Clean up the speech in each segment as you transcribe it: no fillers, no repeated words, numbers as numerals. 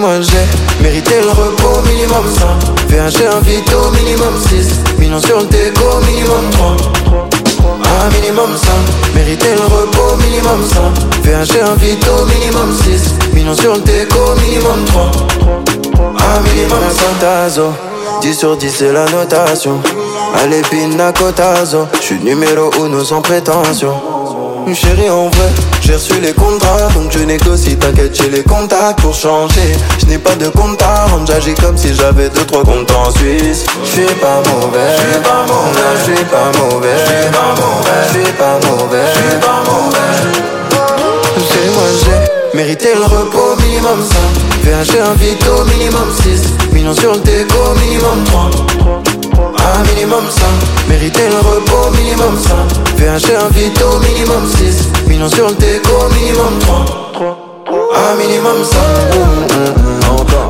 moi j'ai mérité le repos, minimum 5. VHG invite au minimum 6. Millions sur le déco, minimum 3. Minimum 5, mérité le repos, minimum 5. VHG invite au minimum 6. Millions sur le déco, minimum 3. Minimum 5 tazo. 10 sur 10 c'est la notation. Allez pina cotazo. J'suis numéro 1 sans prétention. Chérie en vrai, j'ai reçu les contrats. Donc je négocie, t'inquiète j'ai les contacts pour changer. Je n'ai pas de compte à rendre, j'agis comme si j'avais 2-3 comptes en Suisse. J'suis pas mauvais, j'suis pas mauvais, j'suis pas mauvais, j'suis pas mauvais, j'suis pas mauvais, j'suis pas mauvais. Chez moi j'ai mérité le repos, minimum 5. VHG invite au minimum 6. Millions sur le déco, minimum 3. Minimum 5, mérité le repos, minimum 5. VHG invite au minimum 6. Millions sur le déco, minimum 3. Minimum 5. Encore.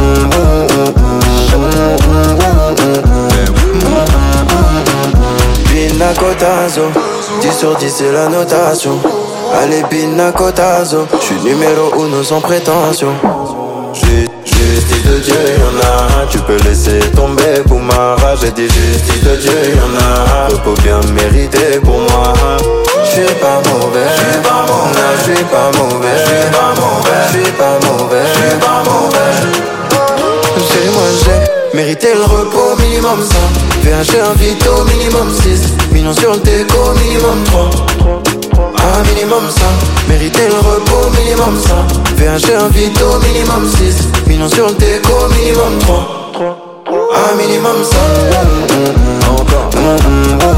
Pina cotazo. 10 sur 10 c'est la notation. Allez pina cotazo. J'suis numéro 1 sans prétention. Justice de Dieu, y'en a. Tu peux laisser tomber pour ma rage. J'ai dit justice de Dieu, y'en a. Repos bien mérité pour moi. J'suis pas mauvais, j'suis pas mauvais, j'suis pas mauvais, j'suis pas mauvais, j'suis pas mauvais, j'suis pas mauvais. Chez moi j'ai mérité le repos, minimum 5. VHG invite au minimum 6. Millions sur le déco, minimum 3. Minimum 5, mérité le repos, minimum 5. VHG invite au minimum 6. Millions sur le déco, minimum 3. Minimum 5. Encore.